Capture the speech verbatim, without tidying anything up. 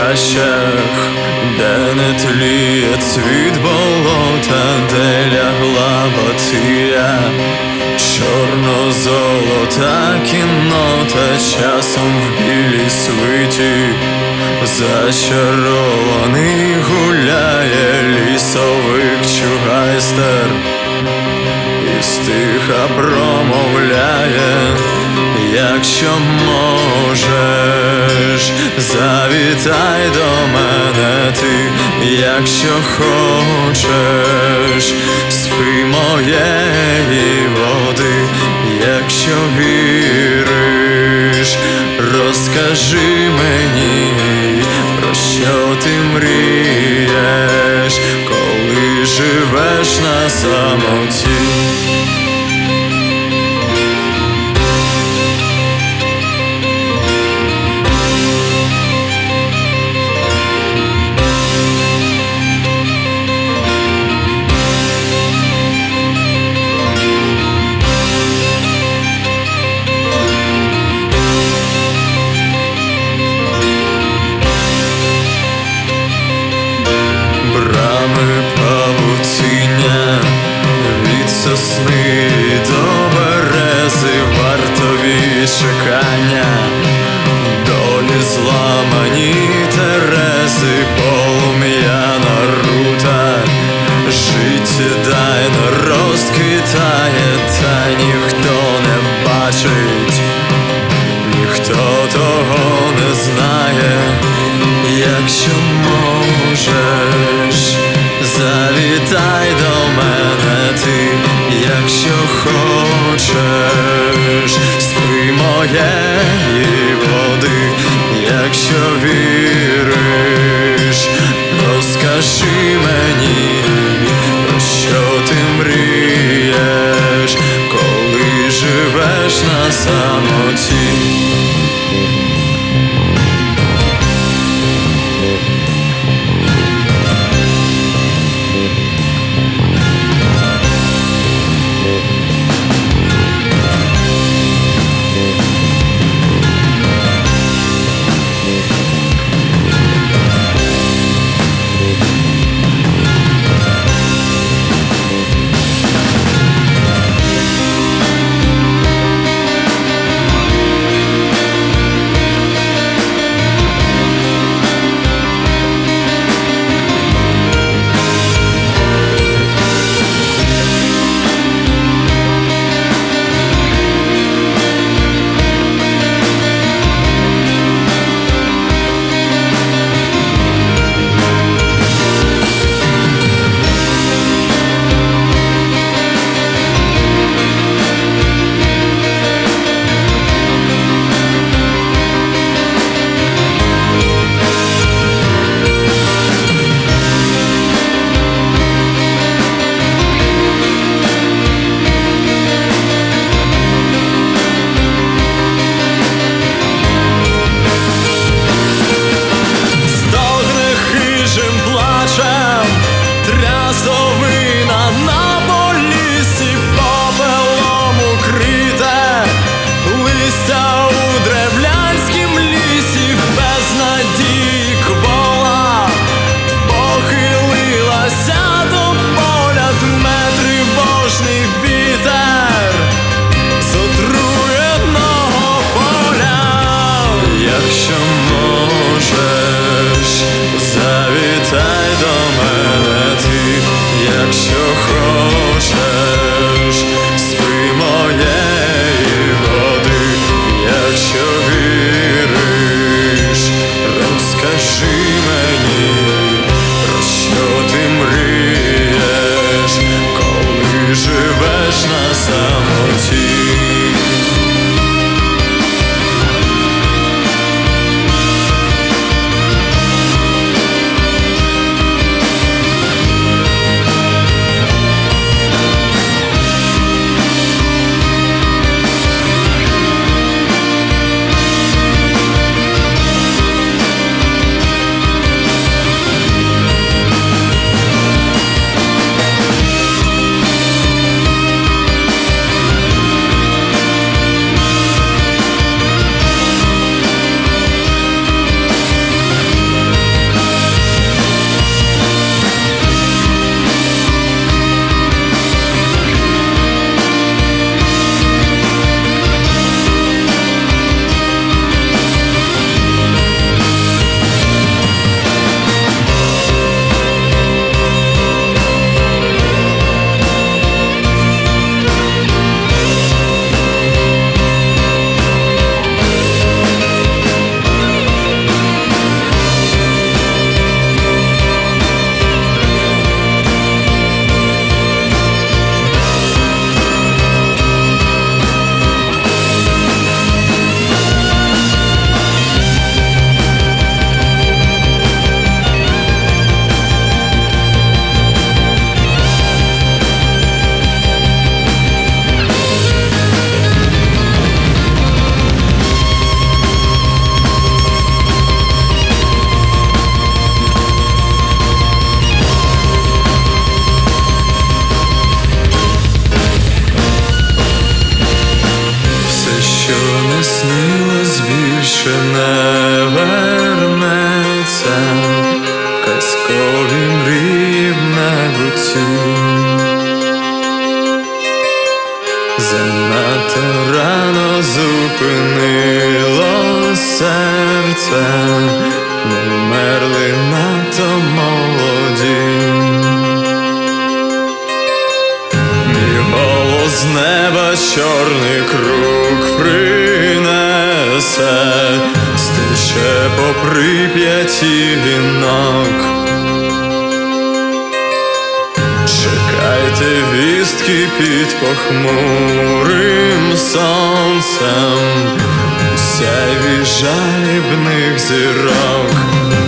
хащах, де не тліє цвіт болота, де лягла Батия, чорно-золота кіннота, часом в білій свиті зачарований гуляє лісовик чугайстер і стиха промовляє: якщо можеш, завітай до мене ти, якщо хочеш, спи моєї води, якщо віриш, розкажи мені, про що ти мрієш, коли живеш на самоті. Брами павутиння, від сосни до берези, вартові чекання, долі зламані терези, полум'яна рута, життєдайно розквітає, та ніхто не бачить, ніхто того не знає. Якщо можеш, завітай до мене ти, якщо хочеш, спи моєї води, якщо віриш, розкажи мені, про що ти мрієш, коли живеш на самоті. серце, казкові мрії в небуті. Занадто рано зупинило серце, ми вмерли надто молоді. Мій голос з неба чорний круг принесе, стече по Прип'яті вінок. Чекайте вістки під похмурим сонцем, у сяйві жалібних зірок.